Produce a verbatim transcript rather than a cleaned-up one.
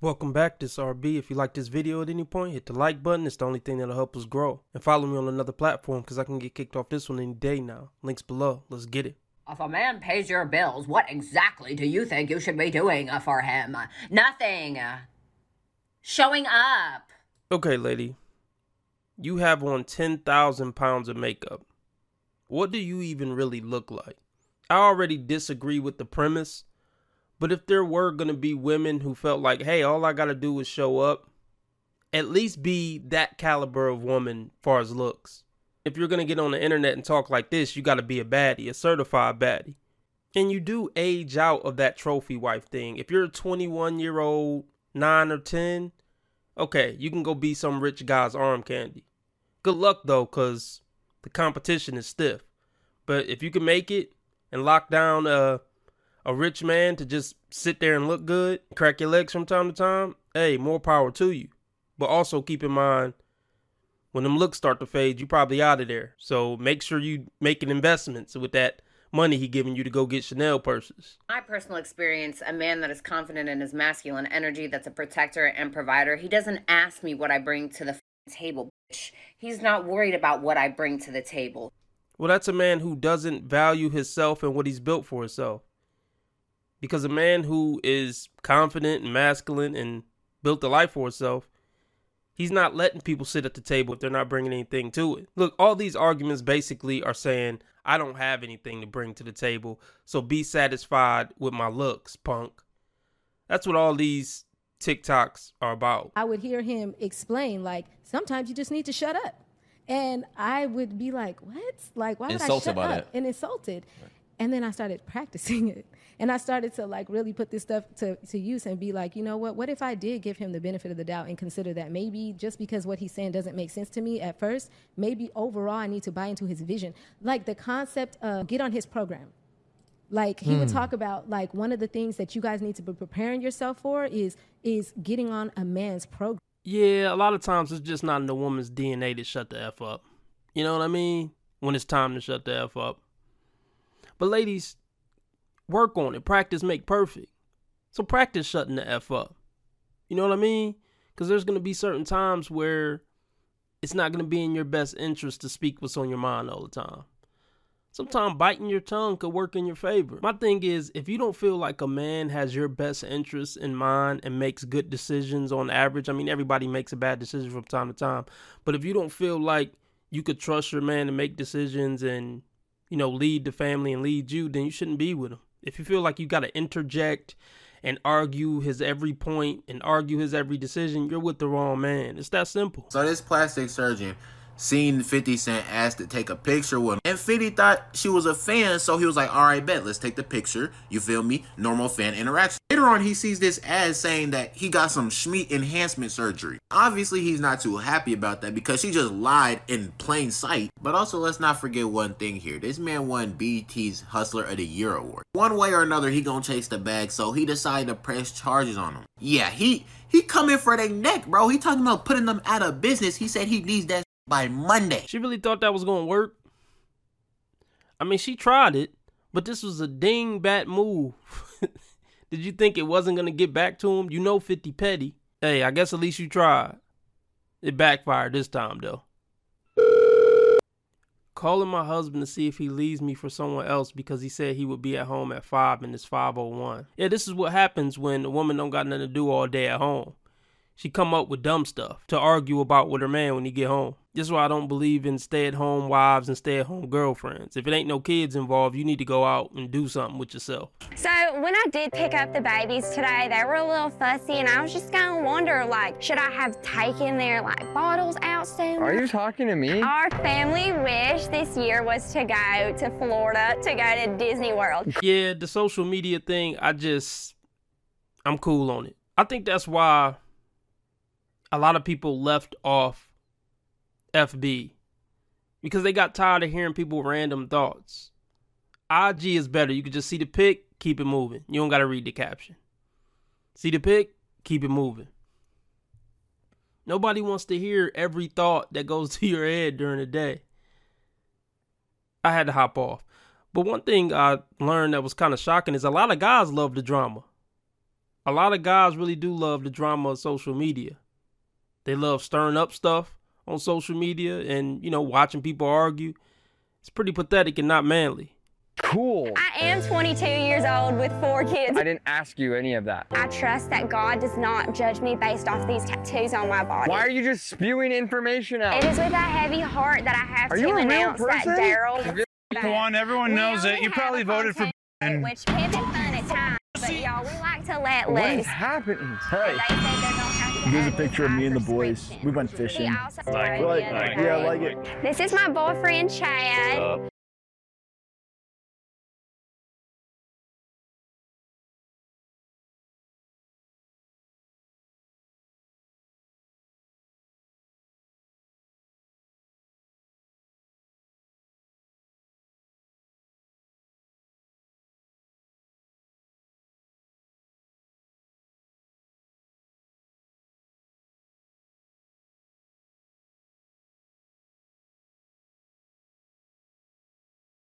Welcome back, this is R B. If you like this video at any point, hit the like button. It's the only thing that'll help us grow. And follow me on another platform because I can get kicked off this one any day now. Links below. Let's get it. If a man pays your bills, what exactly do you think you should be doing for him? Nothing. Showing up. Okay, lady. You have on ten thousand pounds of makeup. What do you even really look like? I already disagree with the premise. But if there were going to be women who felt like, hey, all I got to do is show up, at least be that caliber of woman as far as looks. If you're going to get on the internet and talk like this, you got to be a baddie, a certified baddie. And you do age out of that trophy wife thing. If you're a twenty-one-year-old, nine or ten, okay, you can go be some rich guy's arm candy. Good luck, though, because the competition is stiff. But if you can make it and lock down a... a rich man to just sit there and look good, crack your legs from time to time, hey, more power to you. But also keep in mind, when them looks start to fade, you probably out of there. So make sure you making investments with that money he giving you to go get Chanel purses. My personal experience, a man that is confident in his masculine energy, that's a protector and provider, he doesn't ask me what I bring to the table, bitch. He's not worried about what I bring to the table. Well, that's a man who doesn't value himself and what he's built for himself. Because a man who is confident and masculine and built a life for himself, he's not letting people sit at the table if they're not bringing anything to it. Look, all these arguments basically are saying, I don't have anything to bring to the table, so be satisfied with my looks, punk. That's what all these TikToks are about. I would hear him explain, like, sometimes you just need to shut up. And I would be like, what? Like, why would insulted I shut by up? that. And insulted. Right. And then I started practicing it. And I started to like really put this stuff to, to use and be like, you know what, what if I did give him the benefit of the doubt and consider that maybe just because what he's saying doesn't make sense to me at first, maybe overall I need to buy into his vision. Like the concept of get on his program. Like he hmm. would talk about like one of the things that you guys need to be preparing yourself for is is getting on a man's program. Yeah, a lot of times it's just not in the woman's D N A to shut the F up. You know what I mean? When it's time to shut the F up. But ladies, work on it. Practice make perfect. So practice shutting the F up. You know what I mean? Because there's going to be certain times where it's not going to be in your best interest to speak what's on your mind all the time. Sometimes biting your tongue could work in your favor. My thing is, if you don't feel like a man has your best interests in mind and makes good decisions on average, I mean, everybody makes a bad decision from time to time. But if you don't feel like you could trust your man to make decisions and, you know, lead the family and lead you, then you shouldn't be with him. If you feel like you got to interject and argue his every point and argue his every decision, you're with the wrong man. It's that simple. So this plastic surgeon seen fifty Cent asked to take a picture with him. And fifty thought she was a fan, so he was like, all right, bet, let's take the picture. You feel me? Normal fan interaction. Later on, he sees this ad saying that he got some Schmeat enhancement surgery. Obviously, he's not too happy about that because she just lied in plain sight. But also, let's not forget one thing here. This man won B E T's Hustler of the Year award. One way or another, he gonna chase the bag, so he decided to press charges on him. Yeah, he he coming for their neck, bro. He talking about putting them out of business. He said he needs that by Monday. She really thought that was going to work? I mean, she tried it, but this was a ding-bat move. Did you think it wasn't going to get back to him? You know fifty petty. Hey, I guess at least you tried. It backfired this time, though. Calling my husband to see if he leaves me for someone else because he said he would be at home at five and it's five oh one. Yeah, this is what happens when a woman don't got nothing to do all day at home. She come up with dumb stuff to argue about with her man when he get home. This is why I don't believe in stay-at-home wives and stay-at-home girlfriends. If it ain't no kids involved, you need to go out and do something with yourself. So when I did pick up the babies today, they were a little fussy, and I was just going to wonder, like, should I have taken their, like, bottles out soon? Are you talking to me? Our family wish this year was to go to Florida, to go to Disney World. Yeah, the social media thing, I just, I'm cool on it. I think that's why a lot of people left off F B because they got tired of hearing people random thoughts. I G is better. You can just see the pic, keep it moving. You don't got to read the caption. See the pic, keep it moving. Nobody wants to hear every thought that goes to your head during the day. I had to hop off. But one thing I learned that was kind of shocking is a lot of guys love the drama. A lot of guys really do love the drama of social media. They love stirring up stuff on social media and, you know, watching people argue. It's pretty pathetic and not manly. Cool. I am twenty-two years old with four kids. I didn't ask you any of that. I trust that God does not judge me based off these tattoos on my body. Why are you just spewing information out? It is with a heavy heart that I have Are to you a real announce that person? Daryl. Come on, everyone knows it. You probably voted for and which can be fun at times, but y'all, we like to let What is loose. happening? Hey, Here's a picture of me and the boys. We went fishing. Like, Like, yeah, I like it. This is my boyfriend Chad.